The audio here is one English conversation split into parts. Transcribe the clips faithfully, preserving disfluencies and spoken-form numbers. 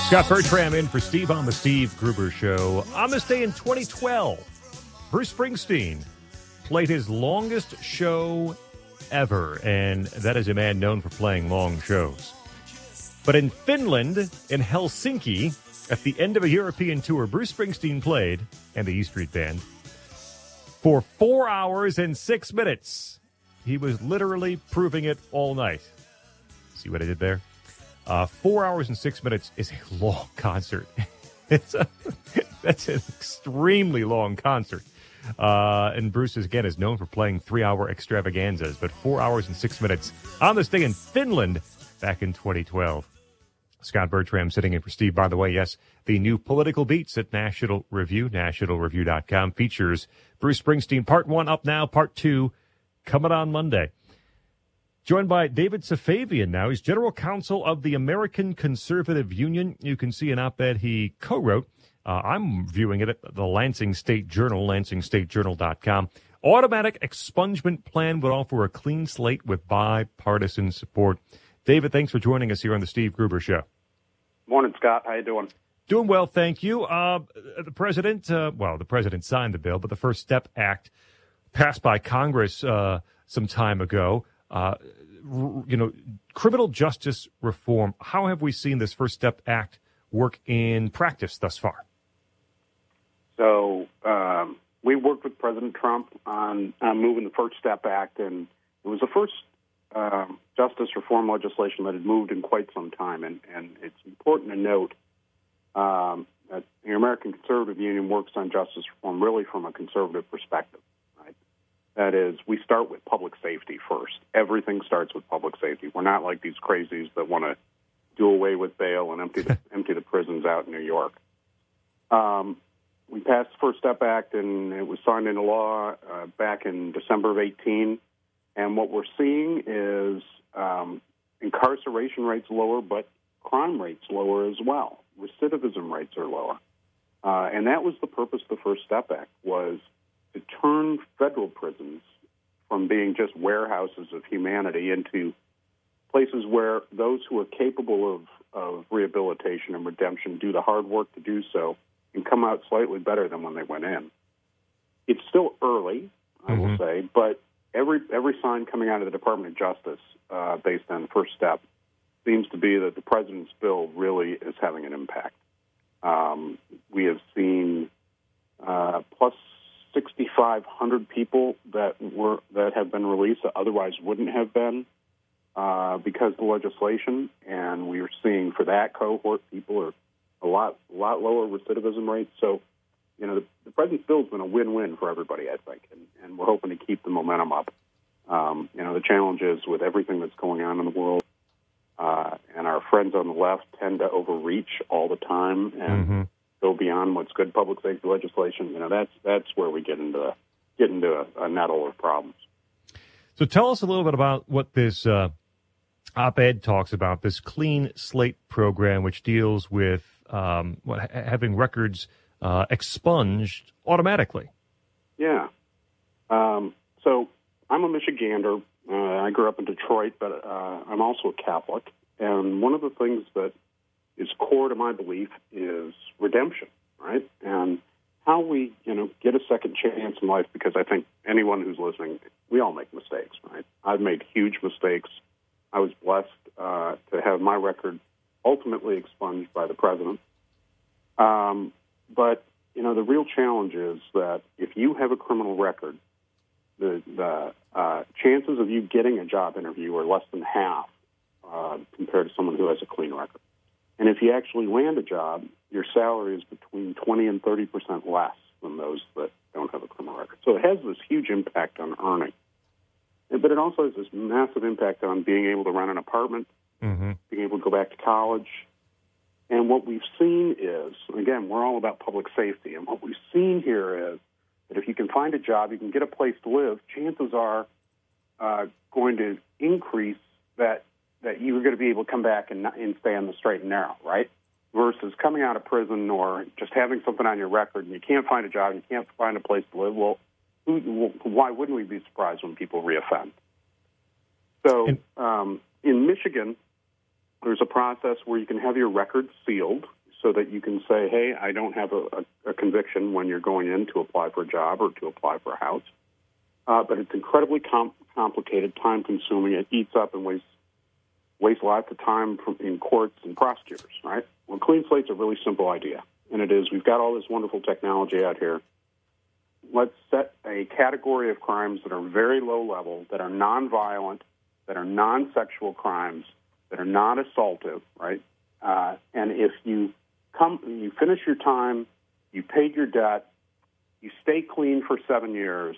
Scott Bertram in for Steve on the Steve Gruber Show. On this day in twenty twelve, Bruce Springsteen played his longest show ever, and that is a man known for playing long shows. But in Finland, in Helsinki, at the end of a European tour, Bruce Springsteen played, and the E Street Band, for four hours and six minutes. He was literally proving it all night. See what I did there? Uh, four hours and six minutes is a long concert. It's a, that's an extremely long concert. Uh, and Bruce, is, again, is known for playing three-hour extravaganzas, but four hours and six minutes on this day in Finland back in twenty twelve. Scott Bertram sitting in for Steve. By the way, yes, the new Political Beats at National Review, national review dot com, features Bruce Springsteen. Part one up now, part two coming on Monday. Joined by David Safavian now. He's general counsel of the American Conservative Union. You can see an op-ed he co-wrote. Uh, I'm viewing it at the Lansing State Journal, lansing state journal dot com. Automatic expungement plan would offer a clean slate with bipartisan support. David, thanks for joining us here on the Steve Gruber Show. Morning, Scott. How you doing? Doing well, thank you. Uh, the president, uh, well, the president signed the bill, but the First Step Act passed by Congress uh, some time ago. Uh, you know, criminal justice reform. How have we seen this First Step Act work in practice thus far? So um, we worked with President Trump on, on moving the First Step Act, and it was the first um, justice reform legislation that had moved in quite some time. And, and it's important to note um, that the American Conservative Union works on justice reform really from a conservative perspective. That is, we start with public safety first. Everything starts with public safety. We're not like these crazies that want to do away with bail and empty the, empty the prisons out in New York. Um, we passed the First Step Act, and it was signed into law uh, back in December of eighteen. And what we're seeing is um, incarceration rates lower, but crime rates lower as well. Recidivism rates are lower. Uh, and that was the purpose of the First Step Act, was to turn federal prisons from being just warehouses of humanity into places where those who are capable of, of rehabilitation and redemption do the hard work to do so and come out slightly better than when they went in. It's still early, I mm-hmm. will say, but every every sign coming out of the Department of Justice uh, based on the First Step seems to be that the president's bill really is having an impact. Um, we have seen uh, plus six thousand five hundred people that were that have been released that otherwise wouldn't have been uh, because of the legislation, and we are seeing for that cohort people are a lot a lot lower recidivism rates. So, you know, the, the president's bill has been a win-win for everybody, I think, and, and we're hoping to keep the momentum up. Um, you know, the challenge is with everything that's going on in the world, uh, and our friends on the left tend to overreach all the time and. Mm-hmm. Go beyond what's good public safety legislation. You know, that's that's where we get into get into a, a nettle of problems. So tell us a little bit about what this uh, op-ed talks about, this clean slate program, which deals with um, what, having records uh, expunged automatically. Yeah. Um, so I'm a Michigander. Uh, I grew up in Detroit, but uh, I'm also a Catholic. And one of the things that is core to my belief is redemption, right? And how we, you know, get a second chance in life, because I think anyone who's listening, we all make mistakes, right? I've made huge mistakes. I was blessed uh, to have my record ultimately expunged by the president. Um, but, you know, the real challenge is that if you have a criminal record, the, the uh, chances of you getting a job interview are less than half uh, compared to someone who has a clean record. And if you actually land a job, your salary is between twenty and thirty percent less than those that don't have a criminal record. So it has this huge impact on earning. But it also has this massive impact on being able to rent an apartment, mm-hmm. being able to go back to college. And what we've seen is, again, we're all about public safety, and what we've seen here is that if you can find a job, you can get a place to live, chances are uh, going to increase that that you're going to be able to come back and, and stay on the straight and narrow, right? Versus coming out of prison or just having something on your record and you can't find a job, you can't find a place to live. Well, who, why wouldn't we be surprised when people reoffend? So um, in Michigan, there's a process where you can have your records sealed, so that you can say, hey, I don't have a, a, a conviction when you're going in to apply for a job or to apply for a house. Uh, but it's incredibly com- complicated, time-consuming. It eats up and wastes, wastes lots of time from, in courts and prosecutors, right? Well, clean slate's a really simple idea, and it is we've got all this wonderful technology out here. Let's set a category of crimes that are very low level, that are nonviolent, that are non-sexual crimes, that are not assaultive, right? Uh, and if you come, you finish your time, you paid your debt, you stay clean for seven years,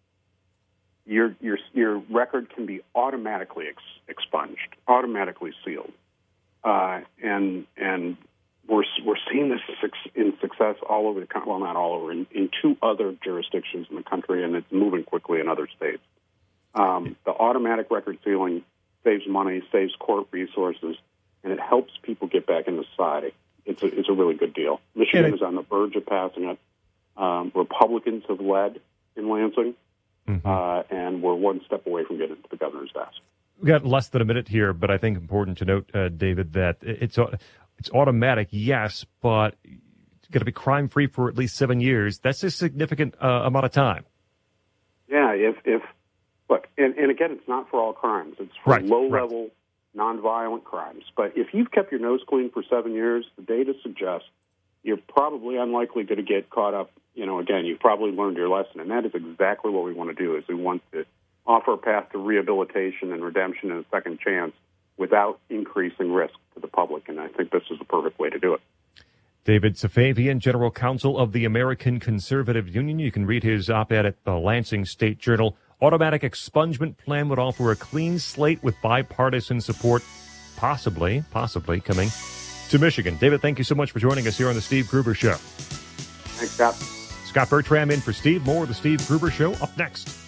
your your your record can be automatically ex- expunged, automatically sealed, uh, and and we're we're seeing this in success all over the country. Well, not all over, in, in two other jurisdictions in the country, and it's moving quickly in other states. Um, the automatic record sealing saves money, saves court resources, and it helps people get back into society. It's a, it's a really good deal. Michigan it, is on the verge of passing it. Um, Republicans have led in Lansing, mm-hmm. uh, and we're one step away from getting it to the governor's desk. We've got less than a minute here, but I think important to note, uh, David, that it's it's automatic, yes, but it's going to be crime-free for at least seven years. That's a significant uh, amount of time. Yeah, if, if look, and, and again, it's not for all crimes. It's for right, low-level, right. nonviolent crimes. But if you've kept your nose clean for seven years, the data suggests you're probably unlikely going to get caught up. You know, again, you've probably learned your lesson, and that is exactly what we want to do. Is we want to offer a path to rehabilitation and redemption and a second chance without increasing risk to the public, and I think this is the perfect way to do it. David Safavian, General Counsel of the American Conservative Union. You can read his op-ed at the Lansing State Journal. Automatic expungement plan would offer a clean slate with bipartisan support, possibly, possibly coming to Michigan. David, thank you so much for joining us here on the Steve Gruber Show. Thanks, Scott. Scott Bertram in for Steve. More of the Steve Gruber Show up next.